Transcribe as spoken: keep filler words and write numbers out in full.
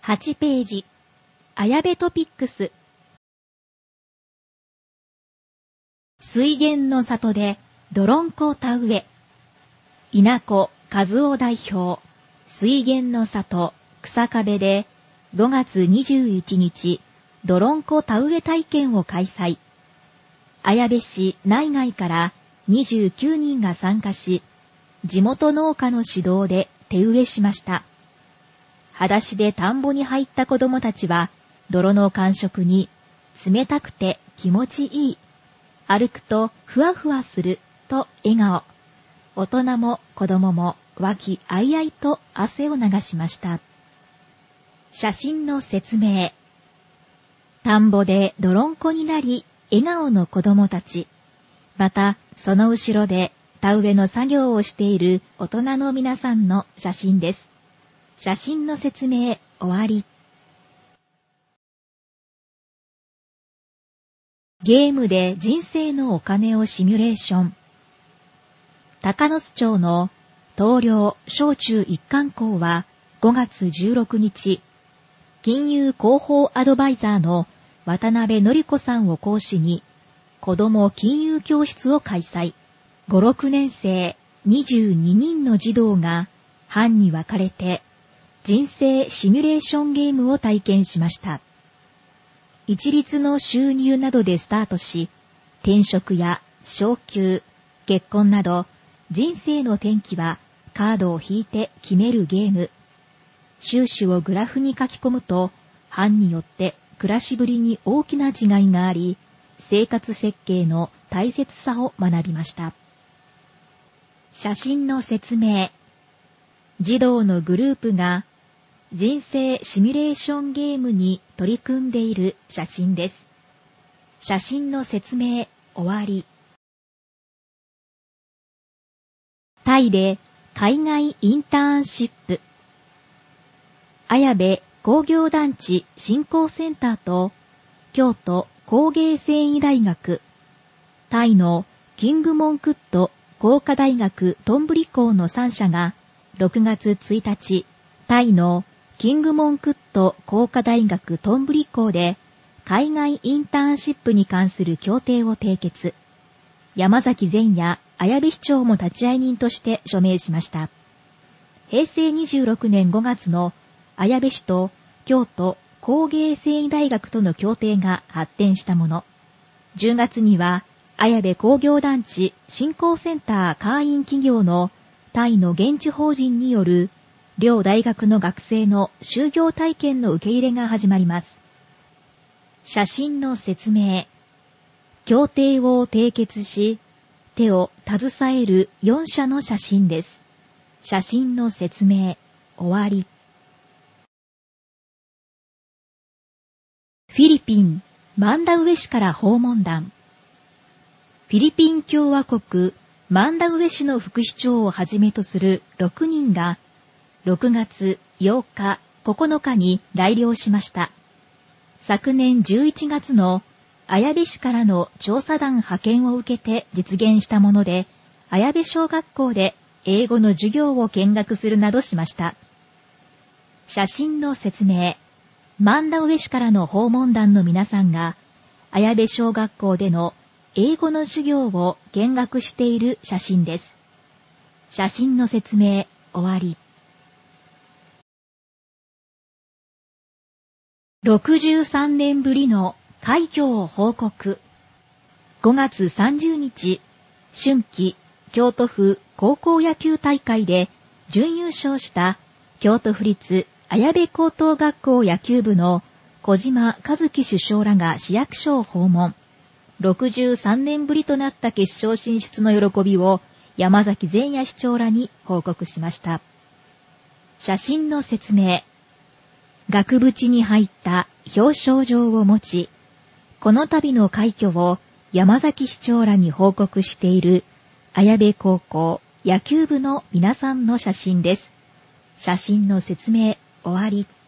はちページ、綾部トピックス。水源の里で泥んこ田植え。稲子和夫代表、水源の里草壁でごがつにじゅういちにち、泥んこ田植え体験を開催。綾部市内外からにじゅうきゅうにんが参加し、地元農家の指導で手植えしました。裸足で田んぼに入った子供たちは、泥の感触に冷たくて気持ちいい。歩くとふわふわすると笑顔。大人も子供も和気あいあいと汗を流しました。写真の説明。田んぼで泥んこになり、笑顔の子供たち。また、その後ろで田植えの作業をしている大人の皆さんの写真です。写真の説明終わり。ゲームで人生のお金をシミュレーション。鷹巣町の東陵小中一貫校はごがつじゅうろくにち、金融広報アドバイザーの渡辺典子さんを講師に、子ども金融教室を開催。ご、ろくねんせいにじゅうににんの児童が班に分かれて、人生シミュレーションゲームを体験しました。一律の収入などでスタートし、転職や昇給、結婚など、人生の転機はカードを引いて決めるゲーム。収支をグラフに書き込むと、班によって暮らしぶりに大きな違いがあり、生活設計の大切さを学びました。写真の説明。児童のグループが人生シミュレーションゲームに取り組んでいる写真です。写真の説明終わり。タイで海外インターンシップ。綾部工業団地振興センターと京都工芸繊維大学、タイのキングモンクット工科大学トンブリ校のさんしゃがろくがつついたち、タイのキングモンクット工科大学トンブリ校で海外インターンシップに関する協定を締結。山崎善也綾部市長も立会人として署名しました。へいせいにじゅうろくねんごがつの綾部市と京都工芸繊維大学との協定が発展したもの。じゅうがつには綾部工業団地振興センター会員企業のタイの現地法人による両大学の学生の就業体験の受け入れが始まります。写真の説明。協定を締結し、手を携えるよんしゃの写真です。写真の説明終わり。フィリピン、マンダウェ市から訪問団。フィリピン共和国、マンダウェ市の副市長をはじめとするろくにんが、ろくがつようか、ここのかに来寮しました。昨年じゅういちがつの綾部市からの調査団派遣を受けて実現したもので、綾部小学校で英語の授業を見学するなどしました。写真の説明。マンダウェ市からの訪問団の皆さんが、綾部小学校での英語の授業を見学している写真です。写真の説明終わり。ろくじゅうさんねんぶりの快挙を報告。ごがつさんじゅうにち、春季京都府高校野球大会で準優勝した京都府立綾部高等学校野球部の小島和樹主将らが市役所を訪問。ろくじゅうさんねんぶりとなった決勝進出の喜びを山崎善也市長らに報告しました。写真の説明。額縁に入った表彰状を持ち、この度の快挙を山崎市長らに報告している綾部高校野球部の皆さんの写真です。写真の説明終わり。